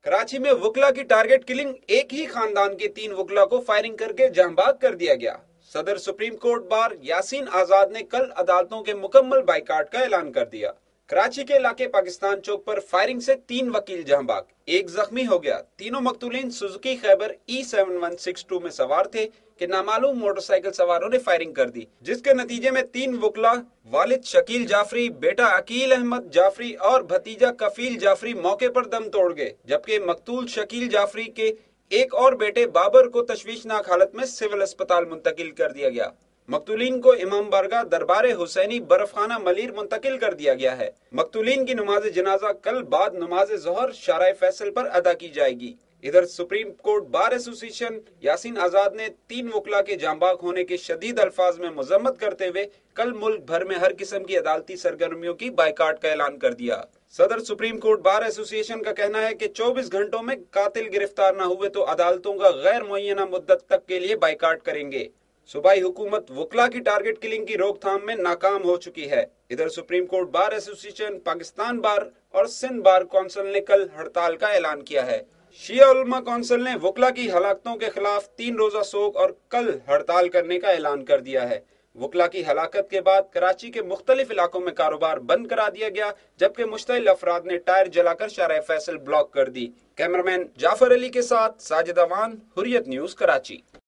कराची में वकला की टारगेट किलिंग, एक ही खानदान के 3 वकला को फायरिंग करके जहांबाग कर दिया गया। सदर supreme court bar Yasin Azad ने कल अदालतों के मुकम्मल बाइकाट का ऐलान कर दिया। कराची के इलाके पाकिस्तान चौक पर फायरिंग से 3 वकील जहांबाग, एक जख्मी हो गया। तीनों मकतूलीन सुजुकी खैबर E7162 में सवार थे कि नामालूम मोटरसाइकिल सवारों ने फायरिंग कर दी, जिसके नतीजे में 3 वकला वालिद शकील जाफरी, बेटा अकील अहमद जाफरी और भतीजा कफील जाफरी मौके पर दम तोड़ गए, जबकि मकतूल शकील जाफरी के एक और बेटे बाबर को तशवीशनाक हालत में सिविल अस्पताल मुंतकिल कर दिया गया। मकतूलीन को इमाम बारगाह दरबार हुसैनी बर्फखाना मलीर मुंतकिल कर दिया गया है। मकतूलीन की नमाज जनाजा कल बाद नमाज ज़ोहर शाराए फैसल पर अदा की जाएगी। इधर supreme court bar association Yasin Azad ने 3 वकला के जांबाग होने के शदीद अल्फाज में मजम्मत करते हुए कल मुल्क भर में हर किस्म की अदालती सरगर्मियों की बाइकाट का ऐलान कर दिया। सदर सुप्रीम कोर्ट बार एसोसिएशन का कहना है कि 24 घंटों में कातिल गिरफ्तार न हुए तो अदालतों का गैर मुअय्यना मुद्दत तक के लिए बाइकाट करेंगे। सूबाई हुकूमत वकला की टारगेट किलिंग की रोकथाम में नाकाम हो चुकी है। इधर supreme court bar association, Pakistan bar और सिंध बार कौंसिल ने कल हड़ताल का ऐलान किया है। शिया उलमा कौंसिल ने वकला की हलाकतों के खिलाफ 3 रोजा सोग और कल हड़ताल करने का ऐलान कर दिया है। वकला की हलाकत के बाद कराची के मुख्तलिफ इलाकों में कारोबार बंद करा दिया गया, जबकि मुश्तइल अफराद ने टायर जलाकर शाराए फैसल ब्लॉक कर दी। कैमरामैन जाफर अली के साथ साजिद अवान, हुर्रियत न्यूज, कराची।